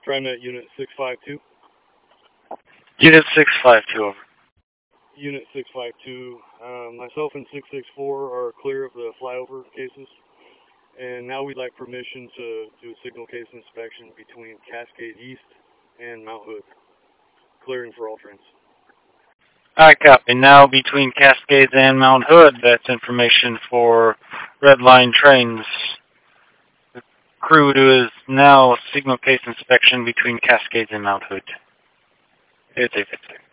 TriMet Unit 652. Unit 652, over. Unit 652. Myself and 664 are clear of the flyover cases. And now we'd like permission to do a signal case inspection between Cascade East and Mount Hood. Clearing for all trains. Alright, copy. Now between Cascades and Mount Hood, that's information for Red Line trains. The crew is now signal case inspection between Cascades and Mount Hood. It's